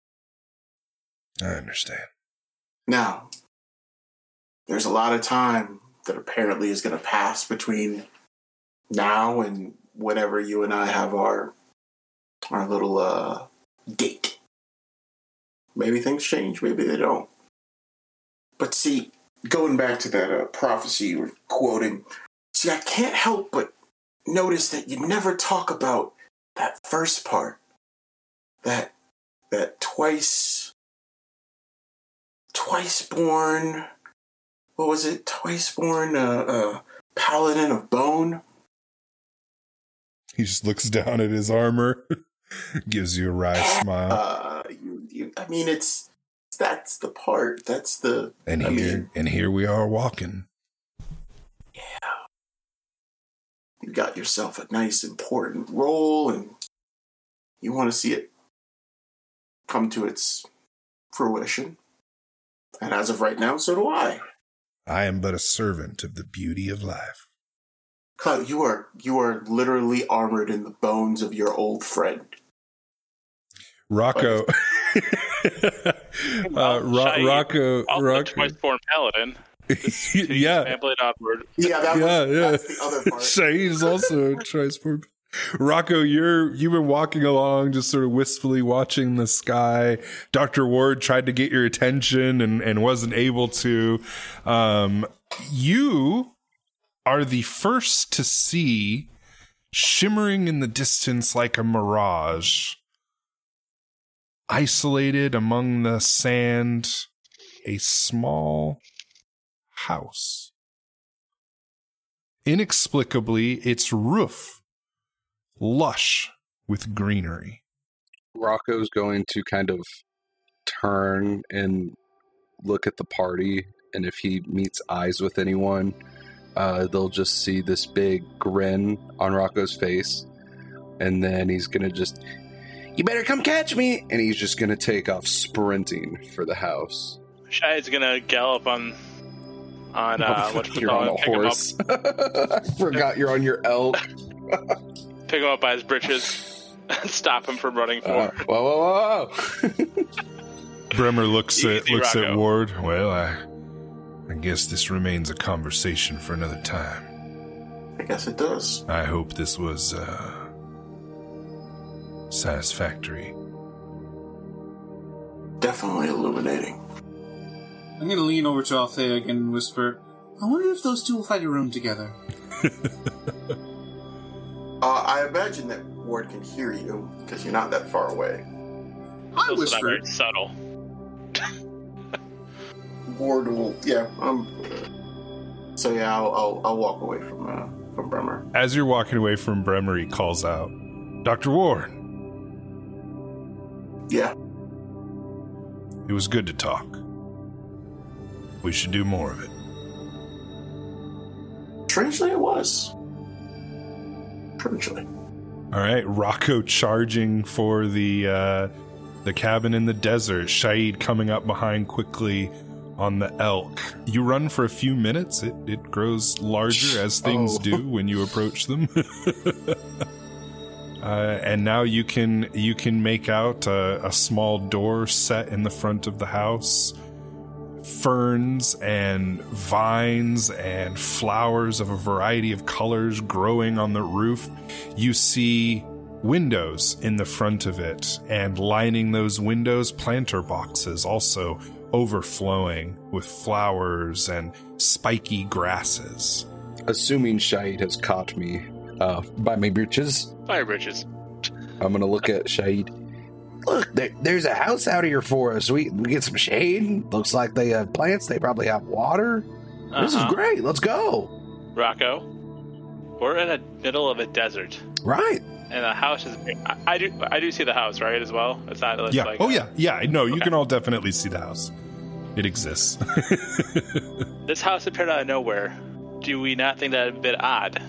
S1: I understand.
S4: Now, there's a lot of time that apparently is going to pass between now and whenever you and I have our little date. Maybe things change, maybe they don't. But see, going back to that prophecy you were quoting, see, I can't help but notice that you never talk about that first part. That twice born, what was it? Twice born paladin of bone.
S1: He just looks down at his armor, gives you a wry smile.
S4: That's the part. That's the.
S1: And here we are walking.
S4: Yeah. You got yourself a nice important role, and you want to see it come to its fruition. And as of right now, so do I.
S1: I am but a servant of the beauty of life.
S4: Cloud, you are literally armored in the bones of your old friend.
S1: Rocco. Rocco.
S5: Twice-born paladin.
S1: Yeah.
S4: Yeah, that's the other part.
S1: Shahid's also a twice-born. Rocco, you've been walking along, just sort of wistfully watching the sky. Dr. Ward tried to get your attention and wasn't able to. You are the first to see, shimmering in the distance like a mirage, isolated among the sand, a small house. inexplicably, its roof lush with greenery.
S3: Rocco's going to kind of turn and look at the party, and if he meets eyes with anyone, they'll just see this big grin on Rocco's face, and then he's going to just, "You better come catch me!" And he's just going to take off sprinting for the house.
S5: Shai's going to gallop on what
S3: you're on a horse. I forgot you're on your elk.
S5: Pick him up by his britches and stop him from running forward.
S3: Whoa.
S1: Bremer looks at
S5: Rocco.
S1: Ward. Well, I guess this remains a conversation for another time.
S4: I guess it does.
S1: I hope this was satisfactory.
S4: Definitely illuminating.
S2: I'm going to lean over to Althea again and whisper, I wonder if those two will find a room together.
S4: I imagine that Ward can hear you, because you're not that far away.
S2: I
S5: Those are
S2: whispered.
S5: very subtle.
S4: Ward will, So yeah, I'll walk away from Bremer.
S1: As you're walking away from Bremer, he calls out, "Dr. Ward,
S4: Yeah.
S1: it was good to talk. We should do more of it."
S4: Strangely, it was. Strangely.
S1: All right, Rocco charging for the cabin in the desert. Shaid coming up behind quickly on the elk. You run for a few minutes. It grows larger as things do when you approach them. And now you can make out a small door set in the front of the house. Ferns and vines and flowers of a variety of colors growing on the roof. You see windows in the front of it, and lining those windows, planter boxes also overflowing with flowers and spiky grasses.
S3: Assuming Shahid has caught me by my breeches,
S5: Fire bridges.
S3: I'm going to look at Shahid. Look, there's a house out here for us. We get some shade. Looks like they have plants. They probably have water. This is great. Let's go.
S5: Rocco, we're in the middle of a desert.
S3: Right.
S5: And the house is big. I do see the house, right, as well? It's not
S1: Yeah.
S5: like...
S1: Yeah. No, you
S5: Okay.
S1: can all definitely see the house. It exists.
S5: This house appeared out of nowhere. Do we not think that a bit odd?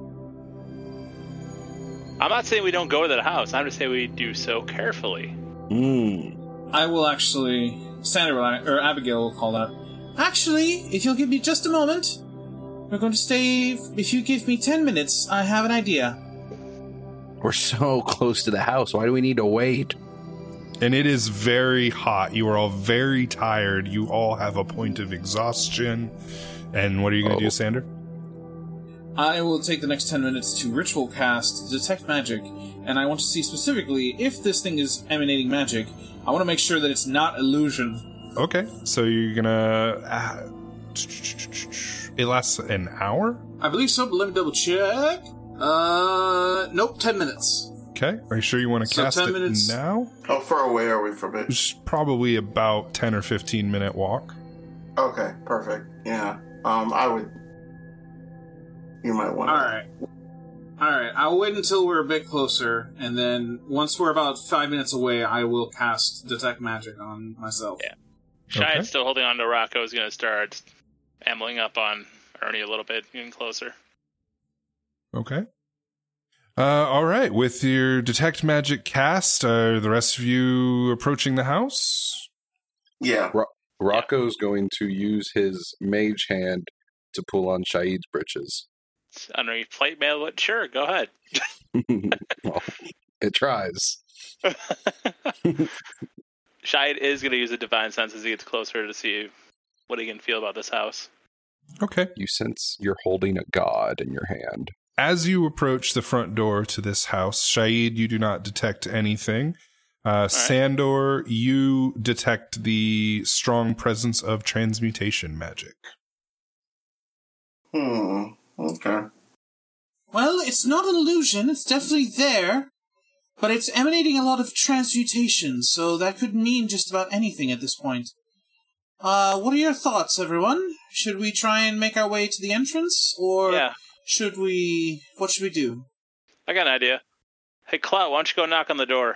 S5: I'm not saying we don't go to that house. I'm just saying we do so carefully.
S2: I will actually, Abigail will call out, actually, if you'll give me just a moment, we're going to stay, if you give me 10 minutes, I have an idea.
S3: We're so close to the house. Why do we need to wait?
S1: And it is very hot. You are all very tired. You all have a point of exhaustion. And what are you going to do, Sander?
S2: I will take the next 10 minutes to ritual cast Detect Magic, and I want to see specifically if this thing is emanating magic. I want to make sure that it's not illusion.
S1: Okay, so you're gonna... it lasts an hour?
S2: I believe so, but let me double check. Nope, 10 minutes.
S1: Okay, are you sure you want to
S2: So
S1: cast
S2: 10
S1: it
S2: minutes.
S1: now?
S4: How far away are we from it?
S1: It's probably about 10 or 15 minute walk.
S4: Okay, perfect. Yeah. I would... You might want to...
S2: Alright, I'll wait until we're a bit closer, and then once we're about 5 minutes away, I will cast Detect Magic on myself.
S5: Yeah. Shine's still holding on to Rocco. Is going to start ambling up on Ernie a little bit, getting closer.
S1: Okay. All right, with your Detect Magic cast, are the rest of you approaching the house?
S4: Yeah.
S3: Rocco's going to use his mage hand to pull on Shahid's breeches.
S5: It's underneath plate mail, but sure, go ahead.
S3: Well, it tries.
S5: Shahid is going to use a divine sense as he gets closer to see what he can feel about this house.
S1: Okay.
S3: You sense you're holding a god in your hand.
S1: As you approach the front door to this house, Shahid, you do not detect anything. Sandor, you detect the strong presence of transmutation magic.
S4: Okay.
S2: Well, it's not an illusion, it's definitely there, but it's emanating a lot of transmutation, so that could mean just about anything at this point. What are your thoughts, everyone? Should we try and make our way to the entrance, or What should we do?
S5: I got an idea. Hey, Clout, why don't you go knock on the door?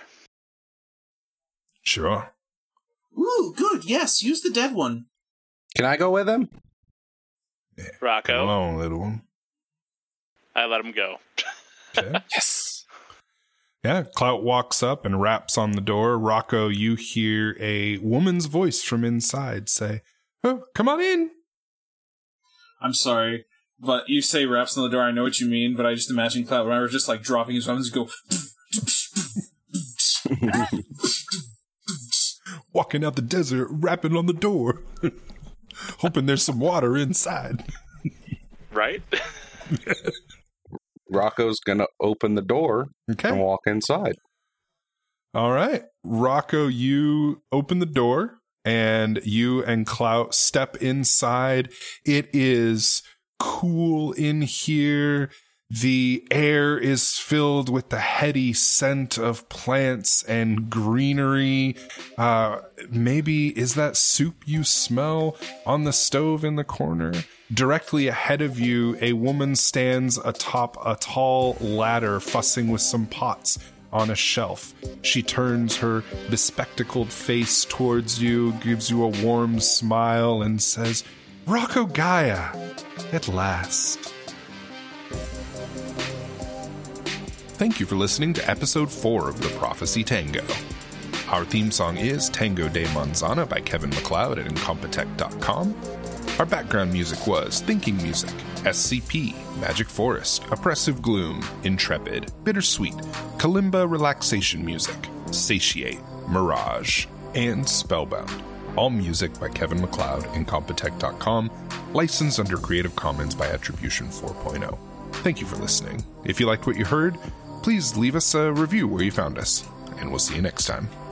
S1: Sure.
S2: Ooh, good. Yes, use the dead one.
S3: Can I go with him?
S1: Yeah.
S5: Rocco.
S1: Come along, little one.
S5: I let him go.
S1: Okay.
S3: Yes.
S1: Yeah, Clout walks up and raps on the door. Rocco, you hear a woman's voice from inside say, "Oh, come on in."
S2: I'm sorry, but you say raps on the door, I know what you mean, but I just imagine Clout Rider just like dropping his weapons and go...
S1: Walking out the desert, rapping on the door. Hoping there's some water inside.
S5: Right?
S3: Rocco's gonna open the door and walk inside.
S1: All right. Rocco, you open the door and you and Clout step inside. It is cool in here. The air is filled with the heady scent of plants and greenery. Maybe is that soup you smell on the stove in the corner? Directly ahead of you, a woman stands atop a tall ladder, fussing with some pots on a shelf. She turns her bespectacled face towards you, gives you a warm smile, and says, "Rocco Gaia, at last." Thank you for listening to episode 4 of The Prophecy Tango. Our theme song is Tango de Manzana by Kevin MacLeod at Incompetech.com. Our background music was Thinking Music, SCP, Magic Forest, Oppressive Gloom, Intrepid, Bittersweet, Kalimba Relaxation Music, Satiate, Mirage, and Spellbound. All music by Kevin MacLeod, Incompetech.com, licensed under Creative Commons by Attribution 4.0. Thank you for listening. If you liked what you heard, please leave us a review where you found us, and we'll see you next time.